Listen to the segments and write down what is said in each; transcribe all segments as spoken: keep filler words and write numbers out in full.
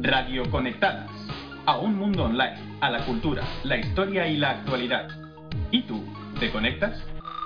Radio Conectadas. A un mundo online, a la cultura, la historia y la actualidad. ¿Y tú, te conectas?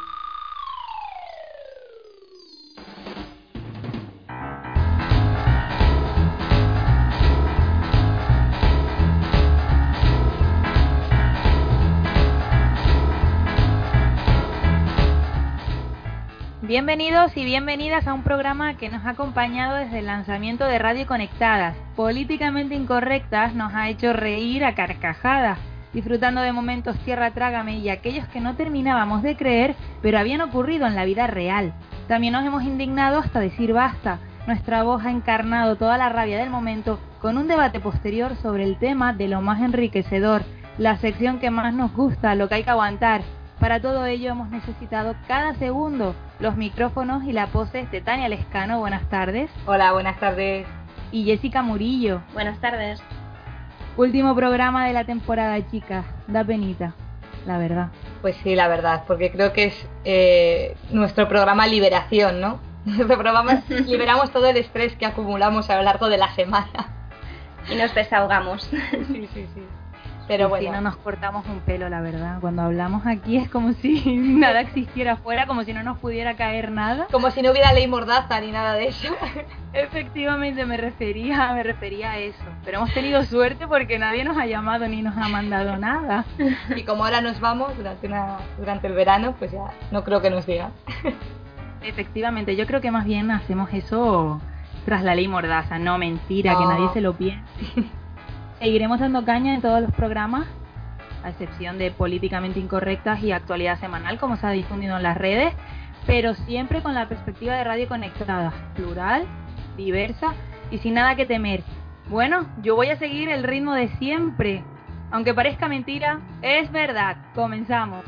Bienvenidos y bienvenidas a un programa que nos ha acompañado desde el lanzamiento de Radio Conectadas. Políticamente Incorrectas nos ha hecho reír a carcajadas, disfrutando de momentos tierra trágame y aquellos que no terminábamos de creer, pero habían ocurrido en la vida real. También nos hemos indignado hasta decir basta. Nuestra voz ha encarnado toda la rabia del momento con un debate posterior sobre el tema de lo más enriquecedor, la sección que más nos gusta, lo que hay que aguantar. Para todo ello hemos necesitado cada segundo los micrófonos y la pose de Tania Lescano. Buenas tardes. Hola, buenas tardes. Y Jessica Murillo. Buenas tardes. Último programa de la temporada, chicas. Da penita, la verdad. Pues sí, la verdad, porque creo que es eh, nuestro programa Liberación, ¿no? Nuestro programa liberamos todo el estrés que acumulamos a lo largo de la semana. Y nos desahogamos. Sí, sí, sí. Pero bueno. Si no nos cortamos un pelo, la verdad. Cuando hablamos aquí es como si nada existiera afuera, como si no nos pudiera caer nada. Como si no hubiera ley mordaza ni nada de eso. Efectivamente me refería, me refería a eso. Pero hemos tenido suerte porque nadie nos ha llamado ni nos ha mandado nada. Y como ahora nos vamos durante, una, durante el verano, pues ya no creo que nos digan. Efectivamente, yo creo que más bien hacemos eso tras la ley mordaza. No, mentira, no. Que nadie se lo piense. Seguiremos dando caña en todos los programas, a excepción de Políticamente Incorrectas y Actualidad Semanal, como se ha difundido en las redes, pero siempre con la perspectiva de Radio Conectadas, plural, diversa y sin nada que temer. Bueno, yo voy a seguir el ritmo de siempre. Aunque parezca mentira, es verdad. Comenzamos.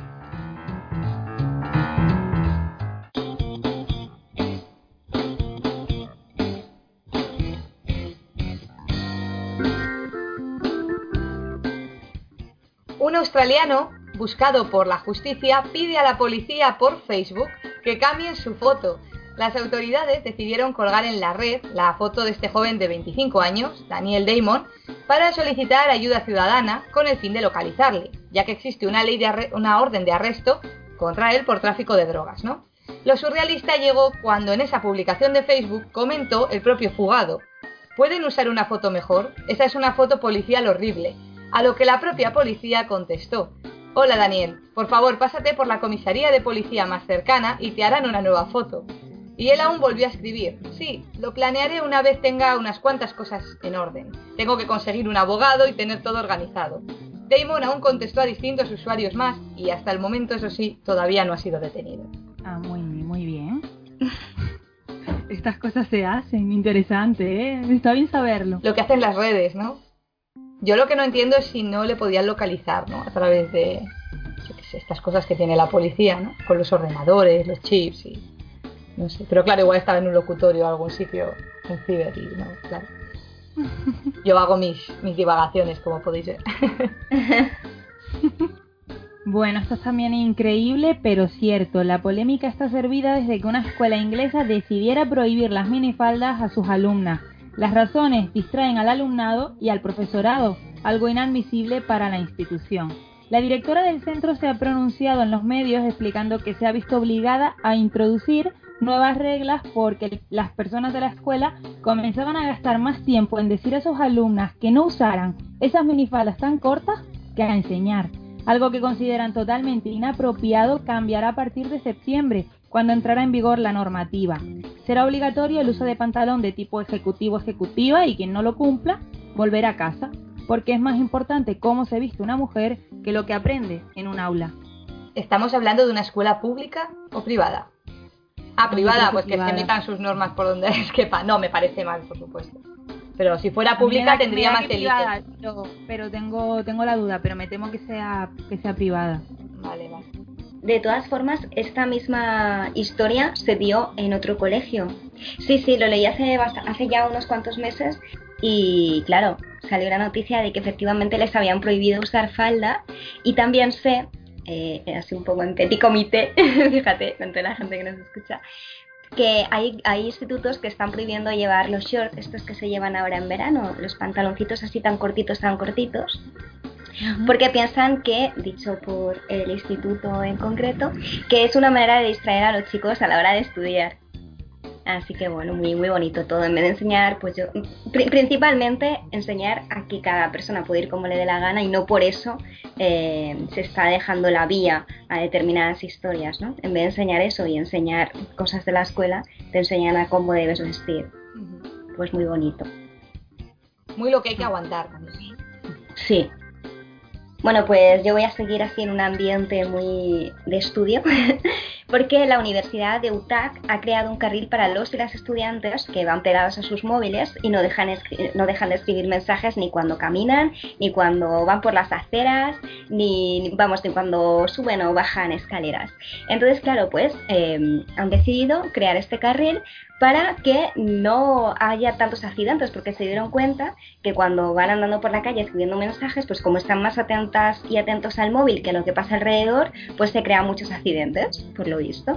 Un australiano, buscado por la justicia, pide a la policía por Facebook que cambien su foto. Las autoridades decidieron colgar en la red la foto de este joven de veinticinco años, Daniel Damon, para solicitar ayuda ciudadana con el fin de localizarle, ya que existe una, ley de arre- una orden de arresto contra él por tráfico de drogas, ¿no? Lo surrealista llegó cuando en esa publicación de Facebook comentó el propio fugado: ¿pueden usar una foto mejor? Esa es una foto policial horrible. A lo que la propia policía contestó: hola Daniel, por favor pásate por la comisaría de policía más cercana y te harán una nueva foto. Y él aún volvió a escribir: sí, lo planearé una vez tenga unas cuantas cosas en orden. Tengo que conseguir un abogado y tener todo organizado. Damon aún contestó a distintos usuarios más y hasta el momento, eso sí, todavía no ha sido detenido. Ah, muy, muy bien. Estas cosas se hacen, interesante, ¿eh? Está bien saberlo. Lo que hacen las redes, ¿no? Yo lo que no entiendo es si no le podían localizar, ¿no? A través de, yo qué sé, estas cosas que tiene la policía, ¿no? Con los ordenadores, los chips y... no sé. Pero claro, igual estaba en un locutorio o algún sitio en ciber y no, claro. Yo hago mis, mis divagaciones, como podéis ver. Bueno, esto es también increíble, pero cierto. La polémica está servida desde que una escuela inglesa decidiera prohibir las minifaldas a sus alumnas. Las razones distraen al alumnado y al profesorado, algo inadmisible para la institución. La directora del centro se ha pronunciado en los medios explicando que se ha visto obligada a introducir nuevas reglas porque las personas de la escuela comenzaban a gastar más tiempo en decir a sus alumnas que no usaran esas minifaldas tan cortas que a enseñar. Algo que consideran totalmente inapropiado cambiará a partir de septiembre, cuando entrará en vigor la normativa. Será obligatorio el uso de pantalón de tipo ejecutivo-ejecutiva y quien no lo cumpla volverá a casa, porque es más importante cómo se viste una mujer que lo que aprende en un aula. ¿Estamos hablando de una escuela pública o privada? Ah, privada, pues privada. Que se metan sus normas por donde les quepa. No, me parece mal, por supuesto. Pero si fuera pública tendría más élite. Pero, pero tengo, tengo la duda, pero me temo que sea, que sea privada. Vale, vale. De todas formas, esta misma historia se dio en otro colegio. Sí, sí, lo leí hace, bast- hace ya unos cuantos meses y, claro, salió la noticia de que efectivamente les habían prohibido usar falda y también sé, eh, así un poco en petit comité, fíjate, con toda la gente que nos escucha, que hay, hay institutos que están prohibiendo llevar los shorts, estos que se llevan ahora en verano, los pantaloncitos así tan cortitos, tan cortitos, porque piensan que, dicho por el instituto en concreto, que es una manera de distraer a los chicos a la hora de estudiar. Así que bueno, muy muy bonito todo. En vez de enseñar, pues yo, pr- principalmente enseñar a que cada persona puede ir como le dé la gana y no por eso eh, se está dejando la vía a determinadas historias, ¿no? En vez de enseñar eso y enseñar cosas de la escuela, te enseñan a cómo debes vestir. Pues muy bonito. Muy lo que hay que aguantar. Sí. Bueno, pues yo voy a seguir así en un ambiente muy de estudio, porque la Universidad de Utah ha creado un carril para los y las estudiantes que van pegados a sus móviles y no dejan, escri- no dejan de escribir mensajes ni cuando caminan, ni cuando van por las aceras, ni, vamos, ni cuando suben o bajan escaleras. Entonces, claro, pues eh, han decidido crear este carril para que no haya tantos accidentes, porque se dieron cuenta que cuando van andando por la calle escribiendo mensajes, pues como están más atentas y atentos al móvil que en lo que pasa alrededor, pues se crean muchos accidentes, por lo visto.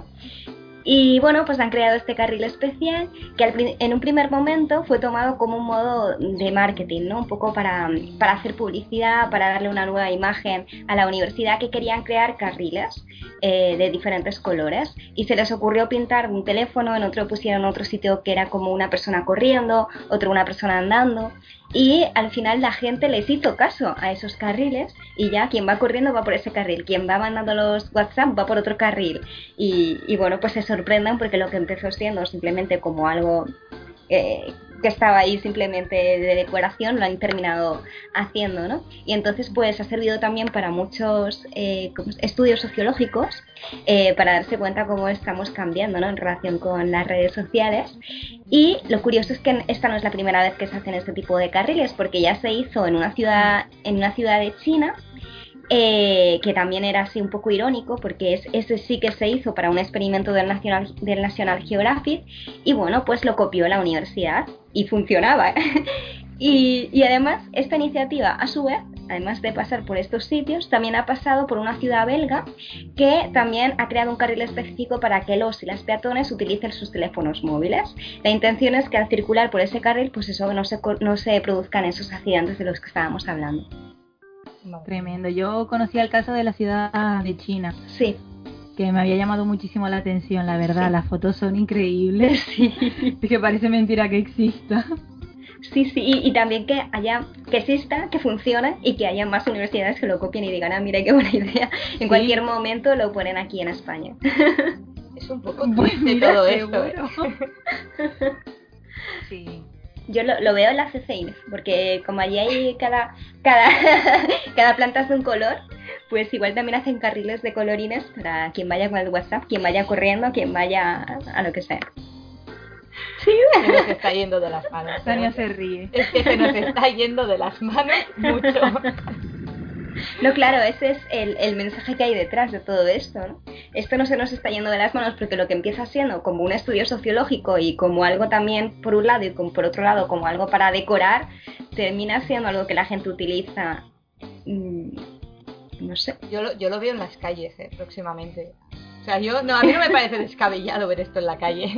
Y bueno, pues han creado este carril especial que al, en un primer momento fue tomado como un modo de marketing, ¿no? Un poco para, para hacer publicidad, para darle una nueva imagen a la universidad, que querían crear carriles eh, de diferentes colores. Y se les ocurrió pintar un teléfono, en otro pusieron otro sitio que era como una persona corriendo, otro una persona andando. Y al final la gente les hizo caso a esos carriles y ya quien va corriendo va por ese carril, quien va mandando los WhatsApp va por otro carril y, y bueno, pues se sorprenden porque lo que empezó siendo simplemente como algo eh, que estaba ahí simplemente de decoración lo han terminado haciendo, ¿no? Y entonces pues ha servido también para muchos eh, estudios sociológicos eh, para darse cuenta cómo estamos cambiando, ¿no? En relación con las redes sociales. Y lo curioso es que esta no es la primera vez que se hacen este tipo de carriles, porque ya se hizo en una ciudad, en una ciudad de China, eh, que también era así un poco irónico, porque es, ese sí que se hizo para un experimento del National, del National Geographic, y bueno, pues lo copió la universidad y funcionaba. y, y además esta iniciativa, a su vez, además de pasar por estos sitios, también ha pasado por una ciudad belga que también ha creado un carril específico para que los y las peatones utilicen sus teléfonos móviles. La intención es que al circular por ese carril, pues eso, no se, no se produzcan esos accidentes de los que estábamos hablando. Tremendo. Yo conocí el caso de la ciudad de China. Sí. Que me había llamado muchísimo la atención, la verdad. Sí. Las fotos son increíbles. Sí. Es que parece mentira que exista. Sí, sí, y, y también que haya, que exista, que funcione y que haya más universidades que lo copien y digan, ah, mira qué buena idea. En sí. cualquier momento lo ponen aquí en España. Es un poco triste todo esto. ¿Eh? Sí. Yo lo, lo veo en la C C I N, porque como allí hay cada, cada, cada planta es de un color, pues igual también hacen carriles de colorines para quien vaya con el WhatsApp, quien vaya corriendo, quien vaya a, a lo que sea. Sí, se nos está yendo de las manos. Tania se ríe. Es que se nos está yendo de las manos mucho. No, claro, ese es el, el mensaje que hay detrás de todo esto, ¿no? Esto no se nos está yendo de las manos porque lo que empieza siendo como un estudio sociológico y como algo también por un lado y como por otro lado como algo para decorar, termina siendo algo que la gente utiliza, mmm, no sé. Yo lo, yo lo veo en las calles, eh, próximamente. O sea, yo no, a mí no me parece descabellado ver esto en la calle.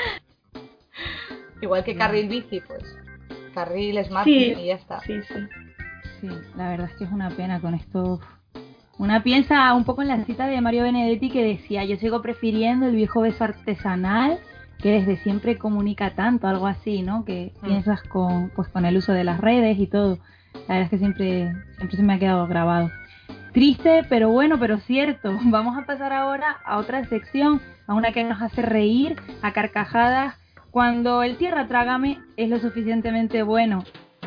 Igual que carril bici, pues carril smart sí, y ya está. Sí, sí. Sí, la verdad es que es una pena con esto. Una piensa un poco en la cita de Mario Benedetti que decía, yo sigo prefiriendo el viejo beso artesanal que desde siempre comunica tanto, algo así, ¿no? Que mm. piensas con, pues, con el uso de las redes y todo. La verdad es que siempre, siempre se me ha quedado grabado. Triste, pero bueno, pero cierto. Vamos a pasar ahora a otra sección, a una que nos hace reír a carcajadas cuando el tierra trágame es lo suficientemente bueno.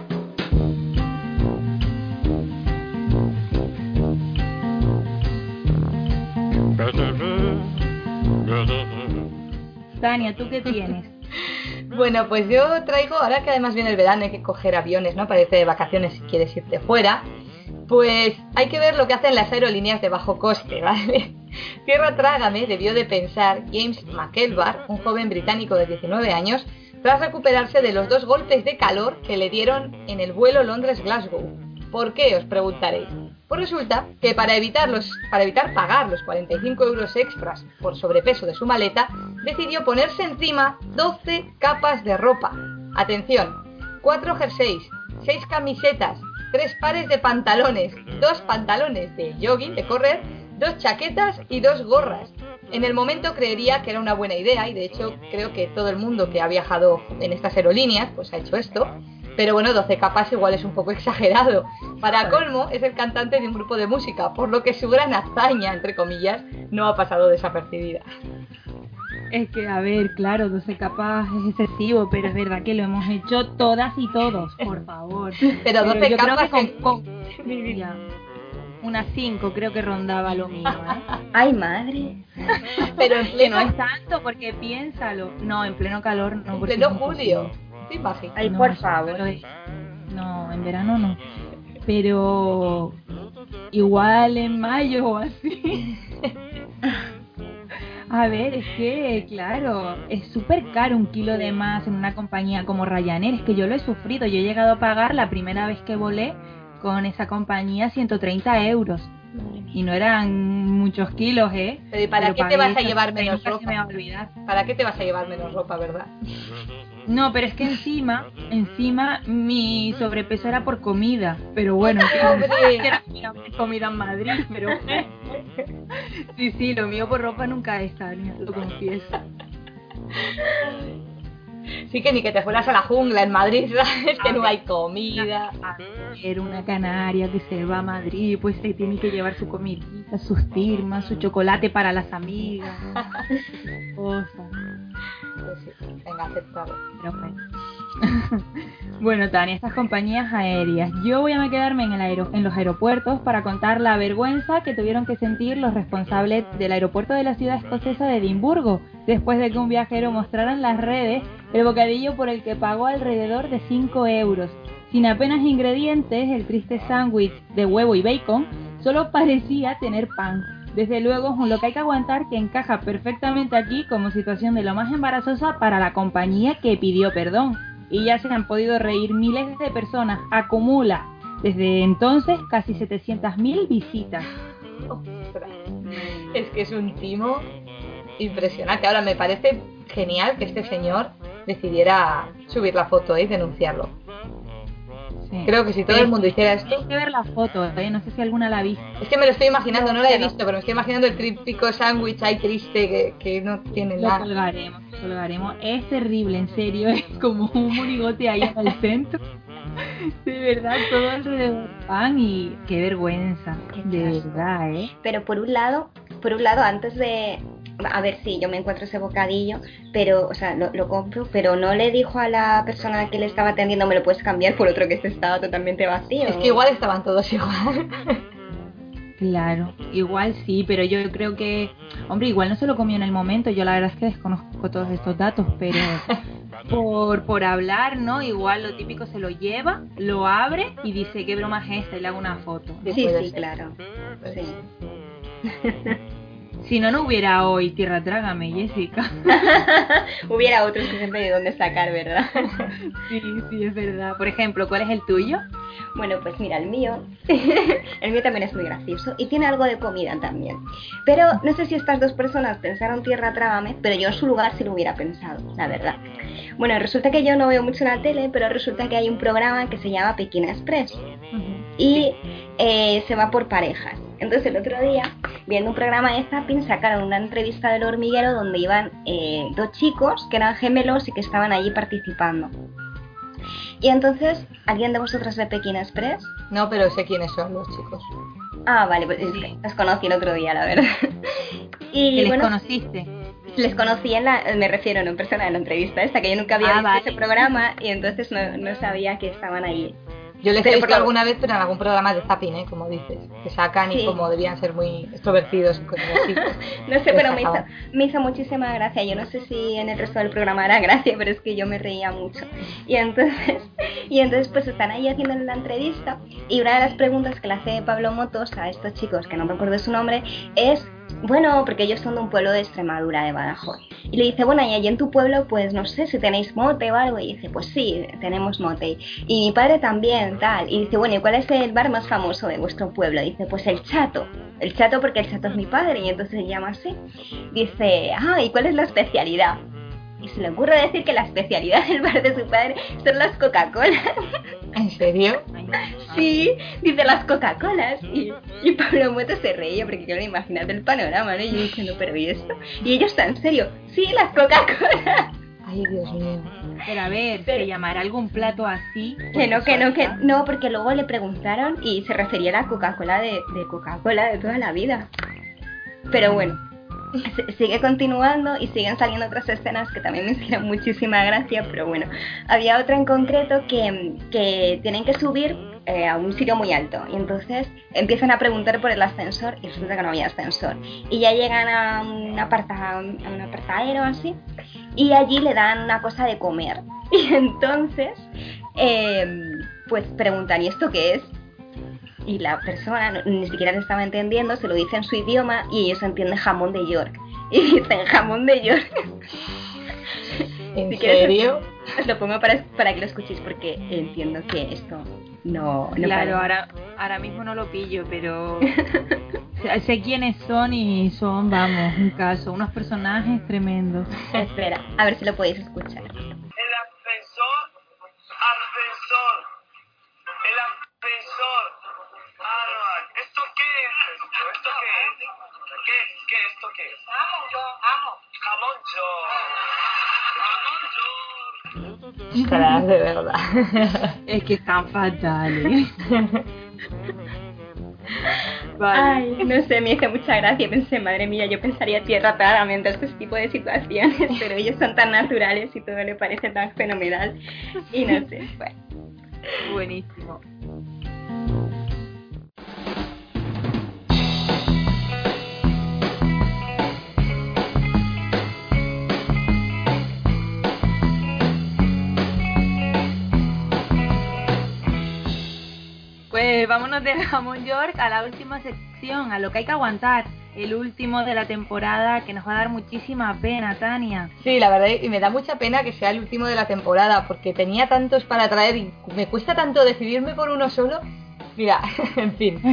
Tania, ¿tú qué tienes? Bueno, pues yo traigo, ahora que además viene el verano, hay que coger aviones, ¿no? Parece de vacaciones si quieres irte fuera. Pues hay que ver lo que hacen las aerolíneas de bajo coste, ¿vale? Tierra trágame debió de pensar James McElbar, un joven británico de diecinueve años, tras recuperarse de los dos golpes de calor que le dieron en el vuelo Londres-Glasgow. ¿Por qué? Os preguntaréis. Pues resulta que para evitar, los, para evitar pagar los cuarenta y cinco euros extras por sobrepeso de su maleta, decidió ponerse encima doce capas de ropa. Atención, cuatro jerseys, seis camisetas, tres pares de pantalones, dos pantalones de jogging, de correr, dos chaquetas y dos gorras. En el momento creería que era una buena idea y de hecho creo que todo el mundo que ha viajado en estas aerolíneas pues ha hecho esto. Pero bueno, doce capas igual es un poco exagerado. Para colmo, es el cantante de un grupo de música, por lo que su gran hazaña, entre comillas, no ha pasado desapercibida. Es que, a ver, claro, doce capas es excesivo, pero es verdad que lo hemos hecho todas y todos, por favor. Pero doce yo capas creo que en- con, con- ya, unas cinco creo que rondaba lo mío, ¿eh? ¡Ay, madre! Pero en Que no pleno, es tanto, porque piénsalo. No, en pleno calor no. en porque pleno es julio. imposible. ¿Te imaginas? Ay, No, por sí, favor. pero es- No, en verano no. Pero igual en mayo o así. A ver, es que, claro, es súper caro un kilo de más en una compañía como Ryanair. Es que yo lo he sufrido. Yo he llegado a pagar la primera vez que volé con esa compañía ciento treinta euros. Y no eran muchos kilos, ¿eh? Pero ¿y para Pero qué te pagué vas a eso, llevar que menos nunca se me va a ropa? olvidar. ¿Para qué te vas a llevar menos ropa, verdad? No, pero es que encima, encima mi sobrepeso era por comida. Pero bueno, ¡Hombre! que era comida, comida en Madrid, pero sí, sí, lo mío por ropa nunca es, Tania, lo confieso. Sí, que ni que te fueras a la jungla en Madrid, ¿sabes? Que no hay comida. A ver, una canaria que se va a Madrid, pues se tiene que llevar su comidita, sus firmas, su chocolate para las amigas, sus cosas. Pues sí, venga, aceptado. Pero bueno. Bueno, Tania, estas compañías aéreas. Yo voy a quedarme en, el aero- en los aeropuertos para contar la vergüenza que tuvieron que sentir los responsables del aeropuerto de la ciudad escocesa de Edimburgo, después de que un viajero mostrara en las redes el bocadillo por el que pagó alrededor de cinco euros. Sin apenas ingredientes, el triste sándwich de huevo y bacon solo parecía tener pan. Desde luego es un lo que hay que aguantar que encaja perfectamente aquí como situación de lo más embarazosa para la compañía que pidió perdón. Y ya se han podido reír miles de personas. Acumula desde entonces casi setecientas mil visitas. Ostras. Es que es un timo impresionante. Ahora, me parece genial que este señor decidiera subir la foto y denunciarlo. Sí. Creo que si todo Pero el mundo hiciera esto... Hay que ver la foto, ¿eh? No sé si alguna la ha visto. Es que me lo estoy imaginando, no la he No. visto, pero me estoy imaginando el típico sándwich ahí triste que, que no tiene Lo nada. colgaremos, lo colgaremos. Es terrible, en serio. Es como un monigote ahí en el centro. De verdad, todo alrededor pan y qué vergüenza. Qué De asco. verdad, ¿eh? Pero por un lado, por un lado, antes de... A ver si yo me encuentro ese bocadillo, pero, o sea, lo, lo compro, pero no le dijo a la persona que le estaba atendiendo, me lo puedes cambiar por otro que este estaba totalmente vacío. Es que igual estaban todos igual. Claro, igual sí, pero yo creo que, hombre, igual no se lo comió en el momento. Yo la verdad es que desconozco todos estos datos, pero por, por hablar, ¿no? Igual lo típico se lo lleva, lo abre y dice qué broma es esta y le hago una foto. Sí, Puede sí, ser. claro. Sí. Si no, no hubiera hoy Tierra Trágame, Jessica. Hubiera otros que siempre de dónde sacar, ¿verdad? Sí, sí, es verdad. Por ejemplo, ¿cuál es el tuyo? Bueno, pues mira, el mío, el mío también es muy gracioso y tiene algo de comida también. Pero no sé si estas dos personas pensaron Tierra Trágame, pero yo en su lugar sí lo hubiera pensado, la verdad. Bueno, resulta que yo no veo mucho la tele, pero resulta que hay un programa que se llama Pekín Express y eh, se va por parejas. Entonces el otro día, viendo un programa de zapping, sacaron una entrevista del hormiguero donde iban eh, dos chicos que eran gemelos y que estaban allí participando. Y entonces, ¿alguien de vosotros ve Pekín Express? No, pero sé quiénes son los chicos. Ah, vale, pues es Sí. que los conocí el otro día, la verdad. Y ¿Que les bueno, conociste? les conocí en la, me refiero no en persona, en la entrevista esta, que yo nunca había Ah, visto vale. ese programa y entonces no, no sabía que estaban allí. Yo les he Pero visto porque- alguna vez, pero en algún programa de zapping, ¿eh? Como dices. Que sacan Sí. y como debían ser muy extrovertidos y cosas así. pues, No sé, les pero me hizo, sacaban. me hizo muchísima gracia. Yo no sé si en el resto del programa era gracia, pero es que yo me reía mucho. Y entonces, y entonces pues están ahí haciendo la entrevista y una de las preguntas que le hace Pablo Motos a estos chicos, que no me acuerdo su nombre, es bueno, porque ellos son de un pueblo de Extremadura, de Badajoz. Y le dice, bueno, y allí en tu pueblo, pues no sé si tenéis mote o algo. Y dice, pues sí, tenemos mote. Y mi padre también, tal. Y dice, bueno, ¿y cuál es el bar más famoso de vuestro pueblo? Y dice, pues el Chato. El Chato porque el Chato es mi padre y entonces se llama así. Dice, ah, ¿y cuál es la especialidad? Y se le ocurre decir que la especialidad del bar de su padre son las Coca-Colas. ¿En serio? Sí, dice las Coca-Colas. Y, y Pablo Moto se reía porque claro, imagínate el panorama, ¿no? Y yo diciendo, pero ¿y esto? Y ellos están en serio, sí, las Coca-Colas. Ay, Dios mío. Pero a ver, ¿se llamará algún plato así? Que no, que no, que no, porque luego le preguntaron y se refería a la Coca-Cola de, de Coca-Cola de toda la vida. Pero bueno. Sigue continuando y siguen saliendo otras escenas que también me hicieron muchísima gracia, pero bueno, había otra en concreto que, que tienen que subir eh, a un sitio muy alto y entonces empiezan a preguntar por el ascensor y resulta que no había ascensor y ya llegan a un, aparta, a un apartadero así y allí le dan una cosa de comer y entonces eh, pues preguntan, ¿y esto qué es? Y la persona no, ni siquiera le estaba entendiendo, se lo dice en su idioma y ellos entienden jamón de York. Y dicen jamón de York. ¿En si quieres, serio? Os lo pongo para, para que lo escuchéis porque entiendo que esto no... no claro, parece. ahora, ahora mismo no lo pillo, pero sé, sé quiénes son y son, vamos, un caso, unos personajes tremendos. Espera, a ver si lo podéis escuchar. El ascensor, ascensor, el ascensor. Ah, no, ¿esto qué es esto? ¿Esto qué es? ¿Qué es? ¿Qué es esto qué es? Jamón yo, jamón yo. Ostras, de verdad. Es que están fatales. Vale. Ay, no sé, me hizo mucha gracia. Pensé, madre mía, yo pensaría tierra claramente este tipo de situaciones, pero ellos son tan naturales y todo le parece tan fenomenal. Y no sé, bueno. Buenísimo. Pues vámonos del jamón York a la última sección, a lo que hay que aguantar, el último de la temporada que nos va a dar muchísima pena, Tania. Sí, la verdad, y me da mucha pena que sea el último de la temporada, porque tenía tantos para traer y me cuesta tanto decidirme por uno solo. Mira, en fin.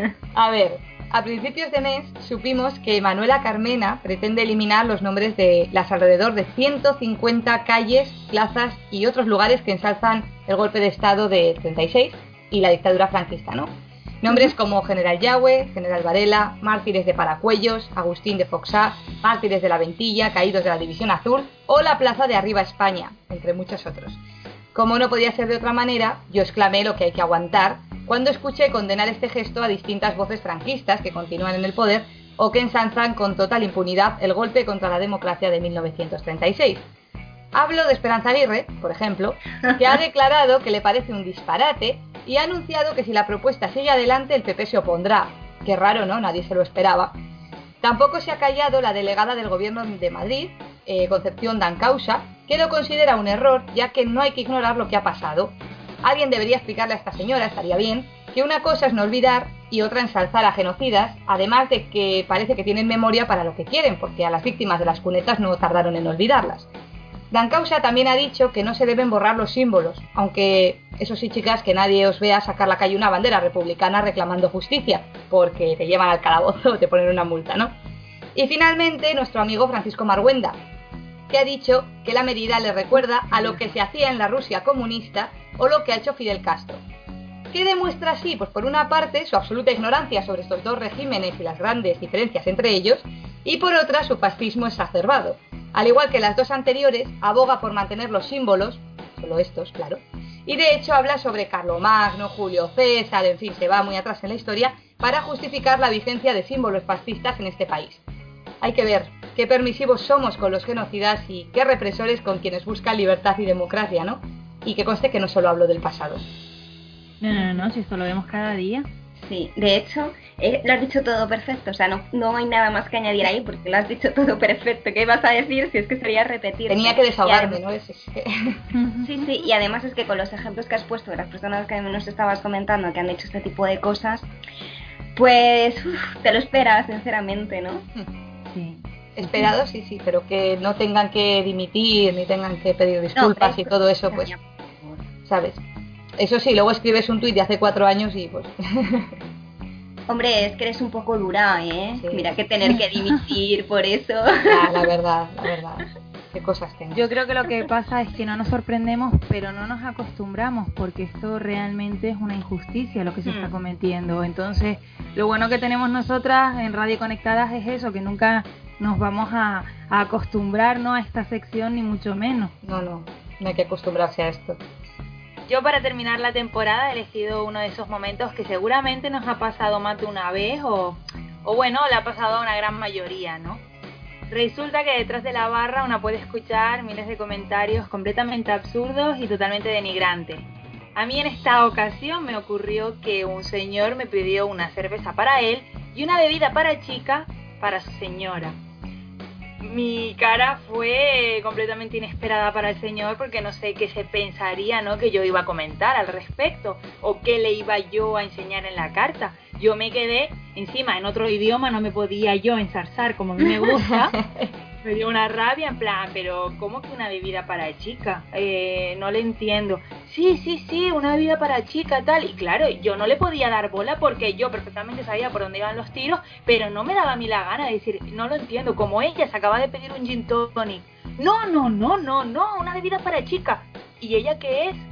A ver, a principios de mes supimos que Manuela Carmena pretende eliminar los nombres de las alrededor de ciento cincuenta calles, plazas y otros lugares que ensalzan el golpe de estado de treinta y seis y la dictadura franquista, ¿no? Nombres como General Yagüe, General Varela, Mártires de Paracuellos, Agustín de Foxá, Mártires de la Ventilla, Caídos de la División Azul o la Plaza de Arriba España, entre muchos otros. Como no podía ser de otra manera, yo exclamé lo que hay que aguantar cuando escuché condenar este gesto a distintas voces franquistas que continúan en el poder o que ensalzan con total impunidad el golpe contra la democracia de mil novecientos treinta y seis. Hablo de Esperanza Aguirre, por ejemplo, que ha declarado que le parece un disparate y ha anunciado que si la propuesta sigue adelante el P P se opondrá. Qué raro, ¿no? Nadie se lo esperaba. Tampoco se ha callado la delegada del Gobierno de Madrid, eh, Concepción Dancausa, que lo considera un error, ya que no hay que ignorar lo que ha pasado. Alguien debería explicarle a esta señora, estaría bien, que una cosa es no olvidar y otra ensalzar a genocidas, además de que parece que tienen memoria para lo que quieren, porque a las víctimas de las cunetas no tardaron en olvidarlas. Dancausa también ha dicho que no se deben borrar los símbolos, aunque eso sí, chicas, que nadie os vea sacar a la calle una bandera republicana reclamando justicia, porque te llevan al calabozo o te ponen una multa, ¿no? Y finalmente, nuestro amigo Francisco Marhuenda, que ha dicho que la medida le recuerda a lo que se hacía en la Rusia comunista o lo que ha hecho Fidel Castro. ¿Qué demuestra así? Pues por una parte su absoluta ignorancia sobre estos dos regímenes y las grandes diferencias entre ellos, y por otra su fascismo exacerbado. Al igual que las dos anteriores, aboga por mantener los símbolos, solo estos, claro, y de hecho habla sobre Carlomagno, Julio César, en fin, se va muy atrás en la historia, para justificar la vigencia de símbolos fascistas en este país. Hay que ver qué permisivos somos con los genocidas y qué represores con quienes buscan libertad y democracia, ¿no? Y que conste que no solo hablo del pasado. No, no, no, si esto lo vemos cada día. Sí, de hecho, eh, lo has dicho todo perfecto, o sea, no, no hay nada más que añadir ahí porque lo has dicho todo perfecto. ¿Qué vas a decir si es que sería repetir? Tenía que desahogarme, además, ¿no? Es, es que... Sí, sí, y además es que con los ejemplos que has puesto de las personas que nos estabas comentando que han hecho este tipo de cosas, Pues uf, te lo esperas, sinceramente, ¿no? Sí. Esperado, sí, sí, pero que no tengan que dimitir ni tengan que pedir disculpas No, y todo eso, pues, ¿sabes? Eso sí, luego escribes un tuit de hace cuatro años y pues... Hombre, es que eres un poco dura, ¿eh? Sí. Mira que tener que dimitir por eso. Ya, la verdad, la verdad. Qué cosas tengo. Yo creo que lo que pasa es que no nos sorprendemos, pero no nos acostumbramos, porque esto realmente es una injusticia lo que se Hmm. está cometiendo. Entonces, lo bueno que tenemos nosotras en Radio Conectadas es eso, que nunca nos vamos a, a acostumbrar, ¿no?, a esta sección, ni mucho menos. No, no, no hay que acostumbrarse a esto. Yo, para terminar la temporada, he elegido uno de esos momentos que seguramente nos ha pasado más de una vez, o, o bueno, le ha pasado a una gran mayoría, ¿no? Resulta que detrás de la barra una puede escuchar miles de comentarios completamente absurdos y totalmente denigrantes. A mí en esta ocasión me ocurrió que un señor me pidió una cerveza para él y una bebida para chica para su señora. Mi cara fue completamente inesperada para el señor, porque no sé qué se pensaría, ¿no?, que yo iba a comentar al respecto o qué le iba yo a enseñar en la carta. Yo me quedé encima en otro idioma, no me podía yo enzarzar como a mí me gusta. Me dio una rabia, en plan, pero ¿cómo que una bebida para chica? Eh, no le entiendo. Sí, sí, sí, una bebida para chica, tal. Y claro, yo no le podía dar bola porque yo perfectamente sabía por dónde iban los tiros, pero no me daba a mí la gana de decir, no lo entiendo, como ella se acaba de pedir un gin tonic. No, no, no, no, no, una bebida para chica. ¿Y ella qué es?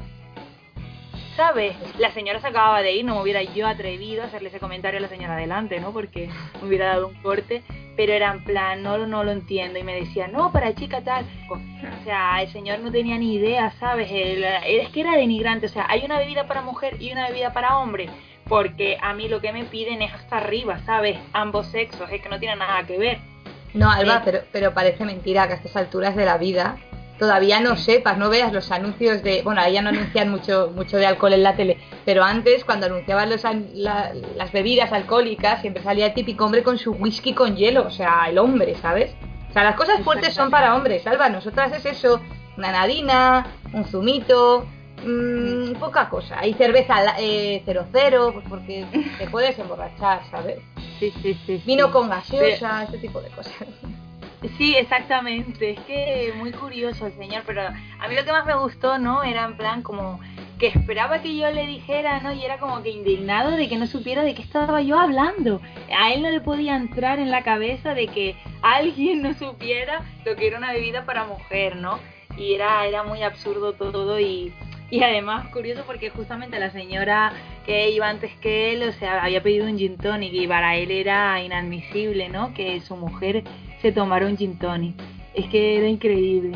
¿Sabes? La señora se acababa de ir, no me hubiera yo atrevido a hacerle ese comentario a la señora adelante, ¿no? Porque me hubiera dado un corte, pero era en plan, no, no lo entiendo, y me decía, no, para chica tal. O sea, el señor no tenía ni idea, ¿sabes? El, es que era denigrante, o sea, hay una bebida para mujer y una bebida para hombre, porque a mí lo que me piden es hasta arriba, ¿sabes? Ambos sexos, es que no tiene nada que ver. No, Alba, Sí. pero, pero parece mentira que a estas alturas de la vida todavía no sepas, no veas los anuncios de... Bueno, ahí ya no anuncian mucho mucho de alcohol en la tele, pero antes, cuando anunciaban los, an- la- las bebidas alcohólicas, siempre salía el típico hombre con su whisky con hielo, o sea, el hombre, ¿sabes? O sea, las cosas fuertes son para hombres, Alba, nosotras es eso, una nadina, un zumito, mmm, poca cosa, y cerveza eh, cero cero, pues porque te puedes emborrachar, ¿sabes? Sí, sí, sí. Vino sí. con gaseosa, este tipo de cosas. Sí, exactamente, es que muy curioso el señor, pero a mí lo que más me gustó, ¿no?, era en plan como que esperaba que yo le dijera, ¿no?, y era como que indignado de que no supiera de qué estaba yo hablando. A él no le podía entrar en la cabeza de que alguien no supiera lo que era una bebida para mujer, ¿no? Y era, era muy absurdo todo, y, y además curioso porque justamente la señora que iba antes que él, o sea, había pedido un gin tonic y para él era inadmisible, ¿no?, que su mujer se tomara un gin tonic. Es que era increíble.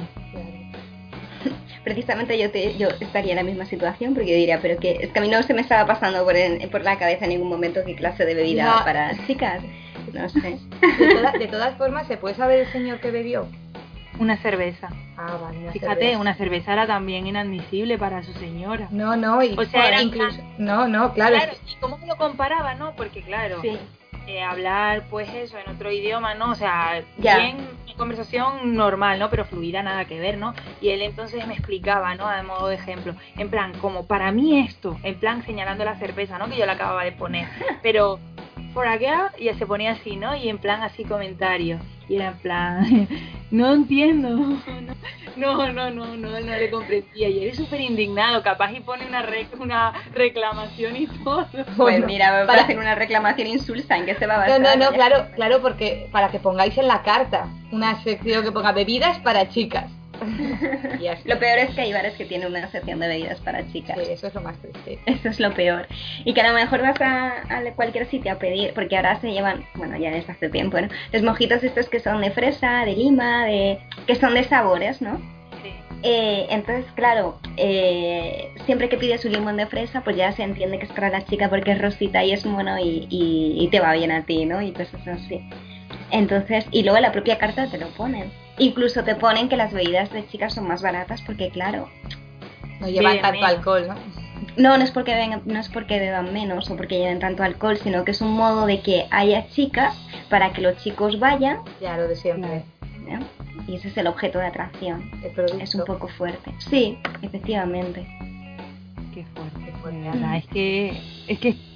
Precisamente yo te, yo estaría en la misma situación, porque yo diría, pero que es que a mí no se me estaba pasando por, el, por la cabeza en ningún momento qué clase de bebida Ya. para chicas. No sé. De, toda- de todas formas, ¿se puede saber el señor que bebió? Una cerveza. Ah, vale, una Fíjate, cerveza. una cerveza era también inadmisible para su señora. No, no, y O sea, era incluso... No, no, claro. Claro, ¿y cómo lo comparaba, no? Porque claro, Sí. eh, hablar pues eso en otro idioma, ¿no? O sea, Ya. bien conversación normal, ¿no? Pero fluida, nada que ver, ¿no? Y él entonces me explicaba, ¿no?, a modo de ejemplo, en plan, como para mí esto, en plan señalando la cerveza, ¿no?, que yo la acababa de poner, pero for a girl, y ya se ponía así, ¿no? Y en plan así comentarios, y era en plan, no entiendo, no, no, no, no, no, no le comprendía, y él es súper indignado, capaz y pone una, rec- una reclamación y todo. Pues Bueno, mira, va para- a hacer una reclamación insulsa, ¿en qué se va a No, basar? no, no, Vaya. claro, claro, porque para que pongáis en la carta una sección que ponga bebidas para chicas. Y ya está. Lo peor es que hay bares que tienen una sección de bebidas para chicas. Sí, eso es lo más triste. Eso es lo peor. Y que a lo mejor vas a, a cualquier sitio a pedir, porque ahora se llevan, bueno, ya desde hace tiempo, ¿no?, los mojitos estos que son de fresa, de lima, de que son de sabores, ¿no? Sí. Eh, entonces, claro, eh, siempre que pides un limón de fresa, pues ya se entiende que es para la chica porque es rosita y es mono y, y, y te va bien a ti, ¿no? Y cosas así. Entonces, y luego en la propia carta te lo ponen. Incluso te ponen que las bebidas de chicas son más baratas porque, claro, No llevan Bien, tanto menos. alcohol, ¿no? no, no es porque vengan- no es porque beban menos o porque lleven tanto alcohol, sino que es un modo de que haya chicas para que los chicos vayan, Ya, lo de siempre. ¿no? Y ese es el objeto de atracción. El producto. Es un poco fuerte. Sí, efectivamente. Qué fuerte, fuerte. de verdad, es que es que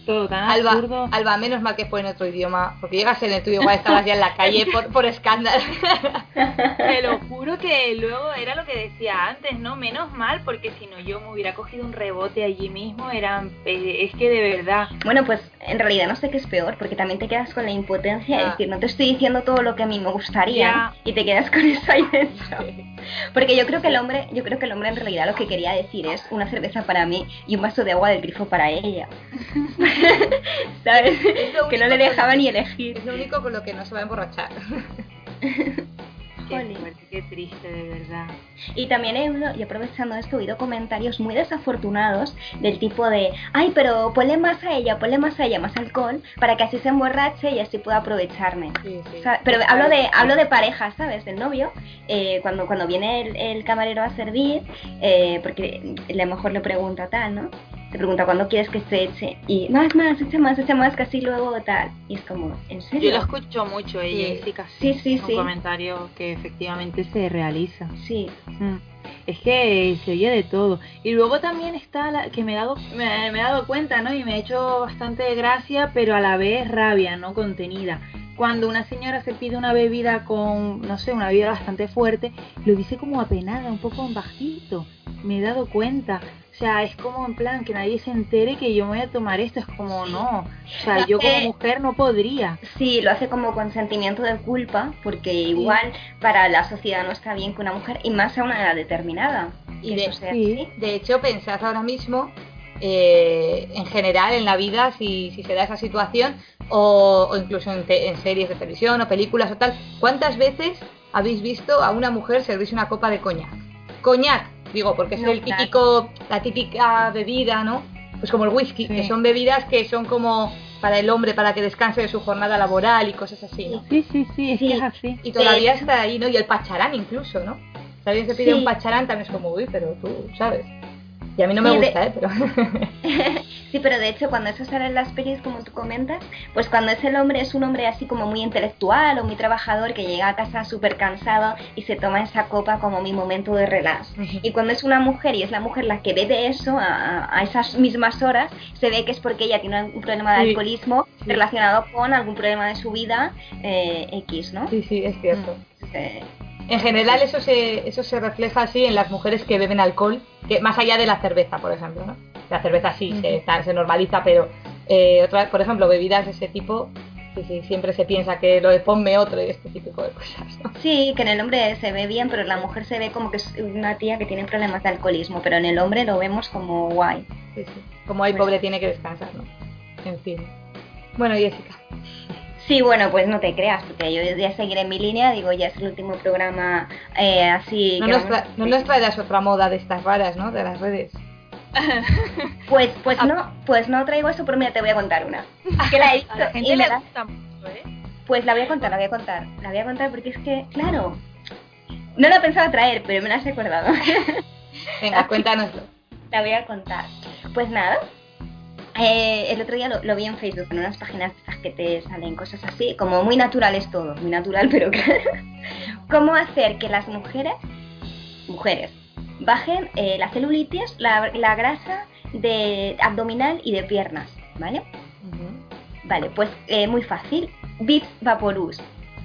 todo tan Alba, absurdo. Alba, menos mal que fue en otro idioma, porque llegas en el tuyo igual estabas ya en la calle por, por escándalo. Te lo juro que luego era lo que decía antes, ¿no? Menos mal, porque si no yo me hubiera cogido un rebote allí mismo, eran, eh, es que de verdad. Bueno, pues en realidad no sé qué es peor, porque también te quedas con la impotencia, Ya. es decir, no te estoy diciendo todo lo que a mí me gustaría Ya. y te quedas con eso ahí dentro. Porque yo creo que el hombre, yo creo que el hombre en realidad lo que quería decir es una cerveza para mí y un vaso de agua del grifo para ella. ¿Sabes? Es lo Que no único le dejaba con- ni elegir. Es lo único con lo que no se va a emborrachar. Qué Jolín. fuerte, qué triste, de verdad. Y también he oído, y aprovechando esto, he oído comentarios muy desafortunados del tipo de, ay, pero ponle más a ella, ponle más a ella, más alcohol, para que así se emborrache y así pueda aprovecharme. Sí, sí. O sea, pero hablo de hablo de pareja, ¿sabes? Del novio, eh, cuando cuando viene el, el camarero a servir, eh, porque a lo mejor le pregunta tal, ¿no? Te pregunta cuándo quieres que se eche y más, más, echa más, echa más, casi luego tal. Y es como, ¿en serio? Yo lo escucho mucho, eh, Sí. Jessica. Sí, sí, un sí. comentario que efectivamente se realiza. Sí, Mm. Es que se oye de todo. Y luego también está la que me he dado me, me he dado cuenta, ¿no? Y me ha hecho bastante gracia, pero a la vez rabia, ¿no? Contenida. Cuando una señora se pide una bebida con, no sé, una bebida bastante fuerte, lo dice como apenada, un poco en bajito. Me he dado cuenta. O sea, es como en plan que nadie se entere que yo me voy a tomar esto. Es como, no. O sea, yo como mujer no podría. sí, lo hace como con sentimiento de culpa, porque igual para la sociedad no está bien que una mujer, y más a una edad determinada, Y que de- eso sea sí. así. De hecho, pensad ahora mismo, eh, en general, en la vida, si, si se da esa situación, o, o incluso en, te- en series de televisión o películas o tal, ¿cuántas veces habéis visto a una mujer servirse una copa de coñac? Coñac, digo, porque es No, el claro. típico, la típica bebida, ¿no? Pues como el whisky, Sí. que son bebidas que son como para el hombre, para que descanse de su jornada laboral y cosas así, ¿no? Sí, sí, sí, es Sí. que es así. Y todavía De- está ahí, ¿no? Y el pacharán incluso, ¿no? Si alguien se pide Sí. un pacharán también es como, uy, pero tú, ¿sabes? Y a mí no me Sí, de- gusta, ¿eh? Pero... Sí, pero de hecho cuando eso sale en las pelis, como tú comentas, pues cuando es el hombre, es un hombre así como muy intelectual o muy trabajador que llega a casa súper cansado y se toma esa copa como mi momento de relax. Ujú. Y cuando es una mujer y es la mujer la que bebe eso a, a esas mismas horas, se ve que es porque ella tiene un problema de Sí, alcoholismo sí. relacionado con algún problema de su vida eh, X, ¿no? Sí, sí, es cierto. Eh, En general eso se, eso se refleja así en las mujeres que beben alcohol, que más allá de la cerveza, por ejemplo, ¿no? La cerveza sí se, está- se normaliza, pero eh, otra, por ejemplo, bebidas de ese tipo, sí, sí, siempre se piensa que lo de ponme otro y este típico de cosas, ¿no? Sí, que en el hombre se ve bien, pero en la mujer se ve como que es una tía que tiene problemas de alcoholismo, pero en el hombre lo vemos como guay. Sí, sí. Como hay pobre tiene que descansar, ¿no? En fin. Bueno, Jessica. Sí, bueno, pues no te creas, porque yo ya seguiré mi línea, digo, ya es el último programa eh, así... No que nos, vamos- tra- no nos traerás otra moda de estas raras, ¿no? De las redes. Pues, pues no, pues no traigo eso, pero mira, te voy a contar una. Que la he visto A la y gente me le da- gusta mucho, ¿eh? Pues la voy a contar, la voy a contar. La voy a contar porque es que, claro, no la pensaba traer, pero me la has recordado. Venga, cuéntanoslo. La voy a contar. Pues nada, eh, el otro día lo, lo vi en Facebook, en unas páginas de estas que te salen cosas así, como muy naturales todo, muy natural, pero claro. Cómo hacer que las mujeres, mujeres, bajen eh, la celulitis, la, la grasa de abdominal y de piernas, ¿vale? Ujú. Vale, pues eh, muy fácil. Vips Vaporus.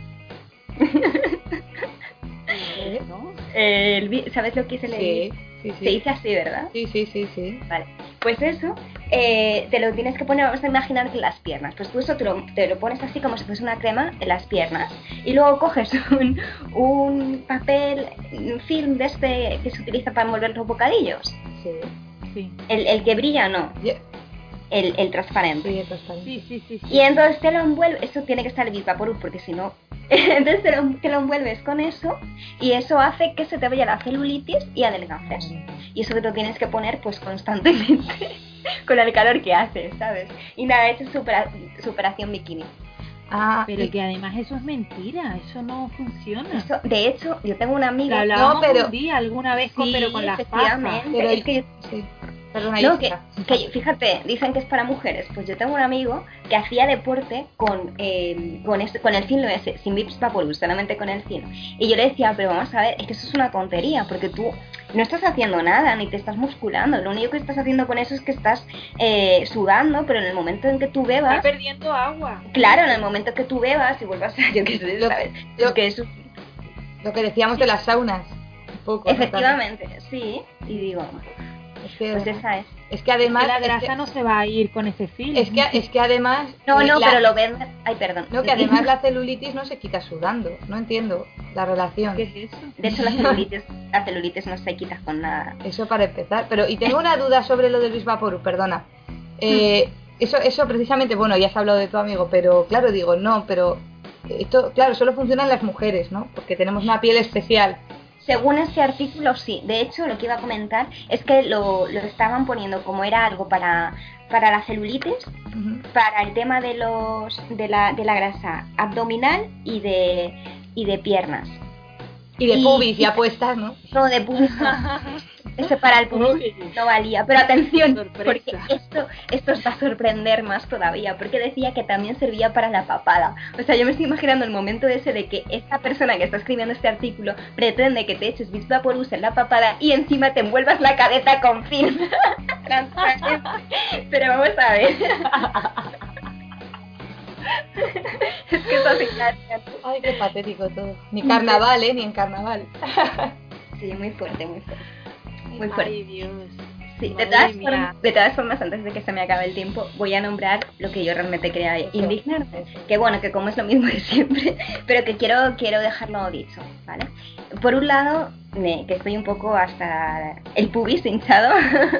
¿No? El vi- ¿Sabes lo que es el Sí, sí, Se sí. dice así, ¿verdad? Sí, sí, sí, sí. Vale, pues eso, eh, te lo tienes que poner, vamos a imaginar que en las piernas. Pues tú eso te lo, te lo pones así como si fuese una crema en las piernas. Y luego coges un, un papel, un film de este que se utiliza para envolver los bocadillos. Sí. Sí. El, el que brilla no, Ya- el, el transparente. Sí, es transparente. Sí, sí, sí, sí. Y entonces te lo envuelves, eso tiene que estar el Vaporub porque si no, entonces te lo, te lo envuelves con eso y eso hace que se te vaya la celulitis y adelgaces. Y eso te lo tienes que poner pues constantemente con el calor que hace, ¿sabes? Y nada, eso es supera- superación bikini. Ah, Pero y- que además eso es mentira, eso no funciona. Eso, de hecho, yo tengo un amigo... Lo hablábamos No, pero- un día alguna vez, con, Sí, pero con las efectivamente. papas. pero es que yo- sí. Perdona, No, que, Jessica. que fíjate, dicen que es para mujeres. Pues yo tengo un amigo que hacía deporte con eh, con, este, con el filo ese, sin Vips Vaporub, solamente con el filo. Y yo le decía, pero vamos a ver, es que eso es una tontería, porque tú no estás haciendo nada, ni te estás musculando. Lo único que estás haciendo con eso es que estás eh, sudando, pero en el momento en que tú bebas... Estás perdiendo agua. Claro, en el momento que tú bebas y vuelvas a... Yo qué sé, Lo- ¿sabes? lo- Es que eso... Lo que decíamos de las saunas. Un poco, ¿no? Efectivamente, sí. Y digo, Es que, pues esa es. es que además... Que la es grasa que- no se va a ir con ese film. Es que, es que además... No, eh, no, la- pero lo ven... Ay, perdón. No, que además la celulitis no se quita sudando. No entiendo la relación. ¿Qué es eso? De hecho, la celulitis, la celulitis no se quita con nada. Eso para empezar. Pero, y tengo una duda sobre lo de Luis Vaporub, perdona. Eh, eso, eso precisamente, bueno, ya has hablado de tu amigo, pero claro, digo, no, pero esto, claro, solo funciona en las mujeres, ¿no? Porque tenemos una piel especial. Según ese artículo, sí. De hecho, lo que iba a comentar es que lo, lo estaban poniendo como era algo para, para la celulitis, Ujú. para el tema de los de la, de la grasa abdominal y de y de piernas. Y de Y- pubis ya puestas, ¿no? No, de pubis no. Ese para el pubis no valía. Pero atención, Sorpresa. porque esto, esto os va a sorprender más todavía, porque decía que también servía para la papada. O sea, yo me estoy imaginando el momento ese de que esta persona que está escribiendo este artículo pretende que te eches Vicks Vaporub en la papada y encima te envuelvas la cabeza con film transparente. Pero vamos a ver. Es que eso sí, Ay, qué patético todo. Ni carnaval, ¿eh? Ni en carnaval. sí, muy fuerte, muy fuerte. Muy fuerte. Ay, Dios. Sí, de Madre todas, mía. formas, de todas formas, antes de que se me acabe el tiempo, voy a nombrar lo que yo realmente quería indignar. Que bueno, que como es lo mismo de siempre, pero que quiero, quiero dejarlo dicho, ¿vale? Por un lado, me- que estoy un poco hasta el pubis hinchado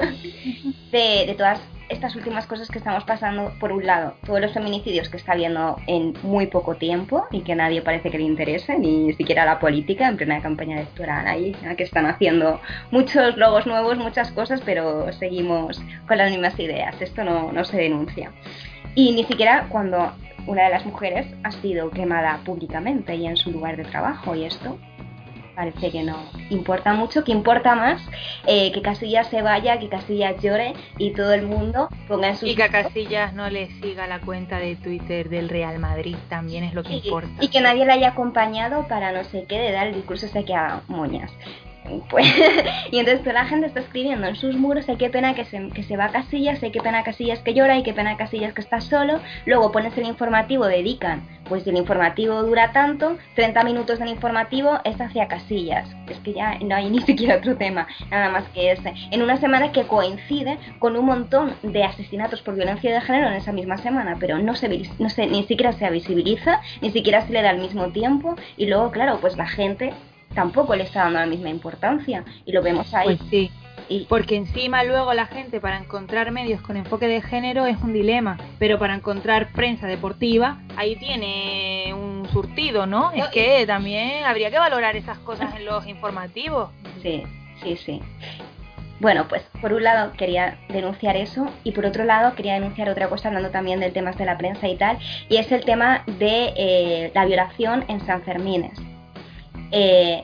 de, de todas estas últimas cosas que estamos pasando. Por un lado, todos los feminicidios que está habiendo en muy poco tiempo y que nadie parece que le interese, ni siquiera la política, en plena campaña electoral ahí, ¿no? Que están haciendo muchos logos nuevos, muchas cosas, pero seguimos con las mismas ideas. Esto no, no se denuncia. Y ni siquiera cuando una de las mujeres ha sido quemada públicamente y en su lugar de trabajo, y esto parece que no importa mucho, que importa más eh, que Casillas se vaya, que Casillas llore y todo el mundo ponga en sus... Y que a Casillas no le siga la cuenta de Twitter del Real Madrid, también es lo que y, importa. y que nadie la haya acompañado para no sé qué, de dar el discurso ese que a moñas. Pues, y entonces toda la gente está escribiendo en sus muros, ay, qué pena que se, que se va Casillas, ay, qué pena Casillas que llora, y qué pena Casillas que está solo. Luego pones el informativo, dedican, pues si el informativo dura tanto, treinta minutos del informativo es hacia Casillas. Es que ya no hay ni siquiera otro tema, nada más que ese. En una semana que coincide con un montón de asesinatos por violencia de género en esa misma semana, pero no se, vis- no se ni siquiera se visibiliza, ni siquiera se le da el mismo tiempo, y luego, claro, pues la gente tampoco le está dando la misma importancia y lo vemos ahí. Pues sí, Y, porque encima luego la gente para encontrar medios con enfoque de género es un dilema, pero para encontrar prensa deportiva ahí tiene un surtido, ¿no? No, Es que también habría que valorar esas cosas en los informativos. sí, sí, sí. Bueno, pues por un lado quería denunciar eso y por otro lado quería denunciar otra cosa, hablando también del tema de la prensa y tal, y es el tema de eh, la violación en San Fermines. Eh,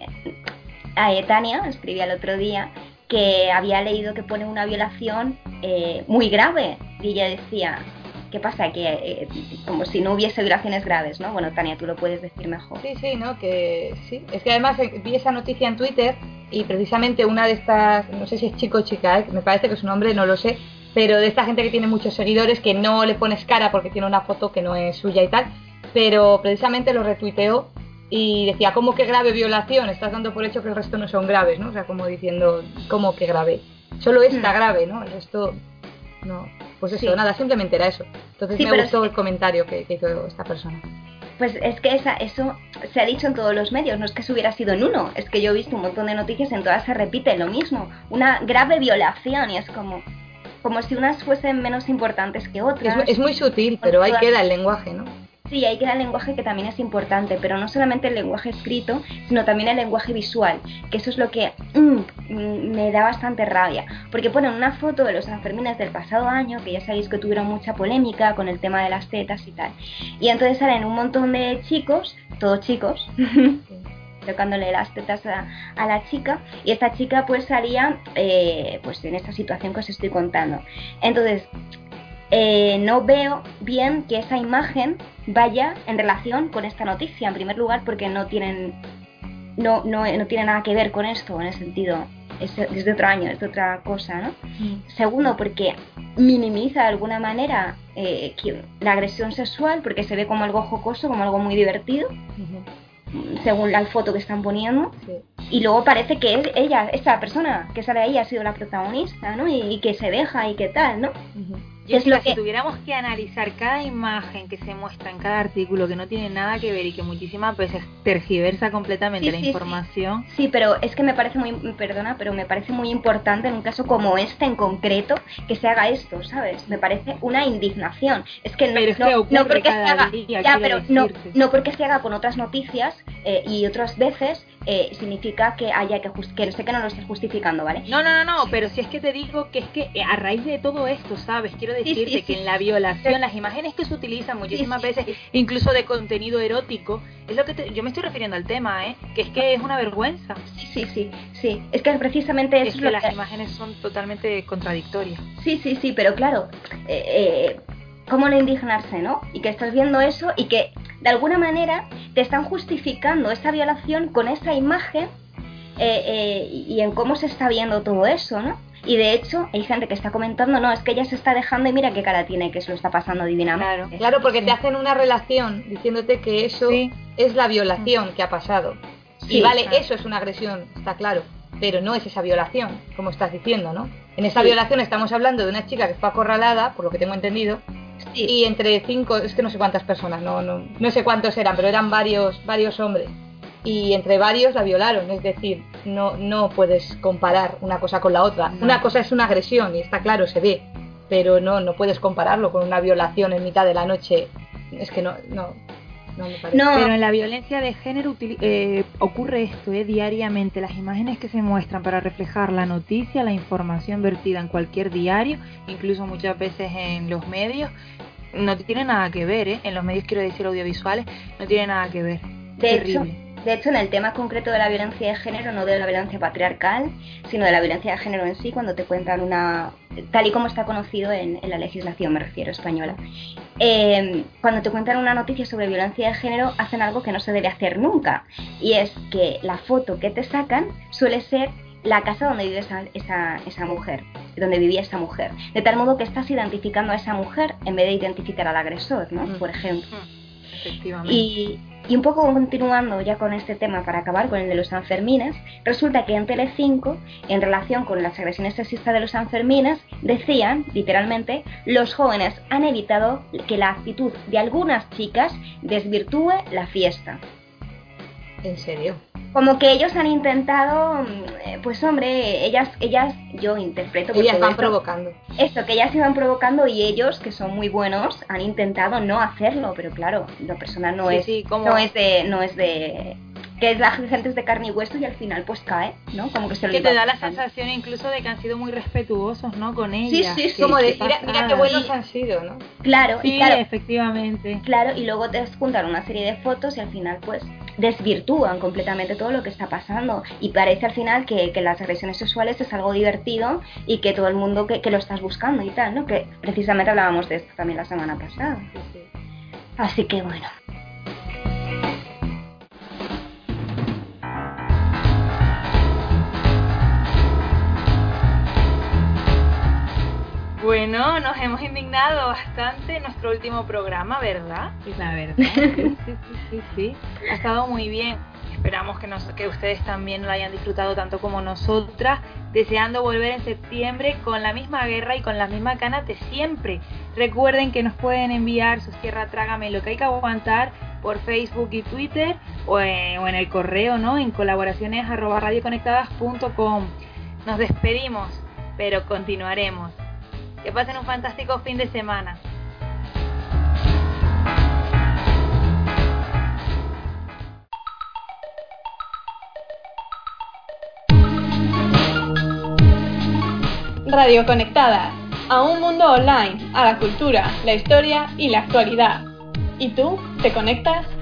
eh, Tania escribía el otro día que había leído que pone una violación eh, muy grave y ella decía, ¿qué pasa? Que eh, como si no hubiese violaciones graves, ¿no? Bueno, Tania, tú lo puedes decir mejor. Sí, sí, ¿no? Que sí. Es que además eh, vi esa noticia en Twitter y precisamente una de estas, no sé si es chico o chica, ¿eh? Me parece que es un hombre, no lo sé, pero de esta gente que tiene muchos seguidores, que no le pones cara porque tiene una foto que no es suya y tal, pero precisamente lo retuiteó y decía, ¿cómo que grave violación? Estás dando por hecho que el resto no son graves, ¿no? O sea, como diciendo, ¿cómo que grave? Solo esta Hmm. grave, ¿no? El resto, no. Pues eso, Sí. nada, simplemente era eso. Entonces Sí, me pero gustó es- el comentario que, que hizo esta persona. Pues es que esa, eso se ha dicho en todos los medios, no es que se hubiera sido en uno, es que yo he visto un montón de noticias, en todas se repite lo mismo, una grave violación, y es como, como si unas fuesen menos importantes que Es, otras. mu- es muy sutil, pero ahí queda el lenguaje, ¿no? Sí, hay que dar el lenguaje, que también es importante, pero no solamente el lenguaje escrito, sino también el lenguaje visual, que eso es lo que mm, mm, me da bastante rabia, porque ponen una foto de los Sanfermines del pasado año, que ya sabéis que tuvieron mucha polémica con el tema de las tetas y tal, y entonces salen un montón de chicos, todos chicos, tocándole las tetas a, a la chica, y esta chica pues salía eh, pues en esta situación que os estoy contando. Entonces eh, no veo bien que esa imagen vaya en relación con esta noticia, en primer lugar porque no tienen no, no, no tiene nada que ver con esto, en el sentido, es, es de otro año, es de otra cosa, ¿no? Mm. Segundo, porque minimiza de alguna manera eh, que- la agresión sexual, porque se ve como algo jocoso, como algo muy divertido, Ujú. según la foto que están poniendo. Sí. Y luego parece que es ella, esta persona que sale ahí ha sido la protagonista, ¿no? Y, y que se deja y que tal, ¿no? Ujú. ¿Qué es Jessica, lo si que- tuviéramos que analizar cada imagen que se muestra en cada artículo que no tiene nada que ver y que muchísimas veces tergiversa completamente Sí, la sí, sí. información, Sí, pero es que me parece muy, perdona, pero me parece muy importante en un caso como este en concreto que se haga esto, ¿sabes? Me parece una indignación. Es que no, Pero es no, que ocurre no porque cada se haga, día, ya, quiero pero no, decirte. no porque se haga con otras noticias eh, y otras veces eh, significa que haya que just- que sé que no lo estés justificando, ¿vale? No, no, no, no, pero si es que te digo que es que eh, a raíz de todo esto, ¿sabes? Quiero Sí, decirte sí, sí. que en la violación, las imágenes que se utilizan muchísimas Sí, sí, veces, incluso de contenido erótico, es lo que te- yo me estoy refiriendo al tema, ¿eh? Que es que es una vergüenza. Sí, sí, sí, sí. Es que precisamente eso Es es que lo las que... imágenes son totalmente contradictorias. Sí, sí, sí, pero claro, eh, eh, ¿cómo no indignarse, no? Y que estás viendo eso y que de alguna manera te están justificando esa violación con esa imagen eh, eh, y en cómo se está viendo todo eso, ¿no? Y de hecho hay gente que está comentando, no, es que ella se está dejando y mira qué cara tiene, que se lo está pasando divinamente. Claro. Claro, porque Sí. te hacen una relación diciéndote que eso Sí. es la violación que ha pasado. Sí, y vale, claro. eso es una agresión, está claro, pero no es esa violación, como estás diciendo, ¿no? En esa Sí. violación estamos hablando de una chica que fue acorralada, por lo que tengo entendido, Sí. y entre cinco, es que no sé cuántas personas, no, no, no sé cuántos eran, pero eran varios, varios hombres. Y entre varios la violaron, es decir, no, no puedes comparar una cosa con la otra. No. Una cosa es una agresión, y está claro, se ve, pero no, no puedes compararlo con una violación en mitad de la noche. Es que no, no, no me parece. No, Pero en la violencia de género utili- eh, ocurre esto, eh, diariamente. Las imágenes que se muestran para reflejar la noticia, la información vertida en cualquier diario, incluso muchas veces en los medios, no tiene nada que ver, ¿eh? En los medios, quiero decir, audiovisuales, no tiene nada que ver. de hecho, Terrible. de hecho en el tema concreto de la violencia de género, no de la violencia patriarcal, sino de la violencia de género en sí, cuando te cuentan una, tal y como está conocido en, en la legislación, me refiero, española, eh, cuando te cuentan una noticia sobre violencia de género, hacen algo que no se debe hacer nunca, y es que la foto que te sacan suele ser la casa donde vive esa, esa, esa mujer, donde vivía esa mujer, de tal modo que estás identificando a esa mujer en vez de identificar al agresor, ¿no? Mm. Por ejemplo. Efectivamente. Y, y un poco continuando ya con este tema para acabar con el de los Sanfermines, resulta que en Telecinco, en relación con las agresiones sexistas de los Sanfermines, decían, literalmente, los jóvenes han evitado que la actitud de algunas chicas desvirtúe la fiesta. ¿En serio? Como que ellos han intentado, mm, eh, pues hombre, ellas, ellas, yo interpreto por Ellas todo van esto, provocando. esto, que ellas iban provocando y ellos, que son muy buenos, han intentado no hacerlo, pero claro, la persona no Sí, es, sí, como- no es de, no es de, que es la gente es de carne y hueso y al final pues cae, ¿no? Como que se lo Que te iba da la pasando. sensación incluso de que han sido muy respetuosos, ¿no? Con Sí, ella. sí, sí. Como de, qué mira, mira qué pasada. buenos Y- han sido, ¿no? Claro, Sí, y claro, efectivamente. claro, y luego te juntan una serie de fotos y al final pues desvirtúan completamente todo lo que está pasando y parece al final que, que las agresiones sexuales es algo divertido y que todo el mundo que, que lo estás buscando y tal, ¿no? Que precisamente hablábamos de esto también la semana pasada. Sí, sí. Así que bueno. Bueno, nos hemos indignado bastante en nuestro último programa, ¿verdad? Es la verdad. Sí, sí, sí, sí, sí. Ha estado muy bien. Esperamos que, nos, que ustedes también lo hayan disfrutado tanto como nosotras, deseando volver en septiembre con la misma guerra y con las mismas ganas de siempre. Recuerden que nos pueden enviar sus tierra trágame lo que hay que aguantar por Facebook y Twitter o en, o en el correo, ¿no? En colaboraciones arroba radioconectadas punto com. Nos despedimos, pero continuaremos. Que pasen un fantástico fin de semana. Radio Conectadas, a un mundo online, a la cultura, la historia y la actualidad. ¿Y tú te conectas?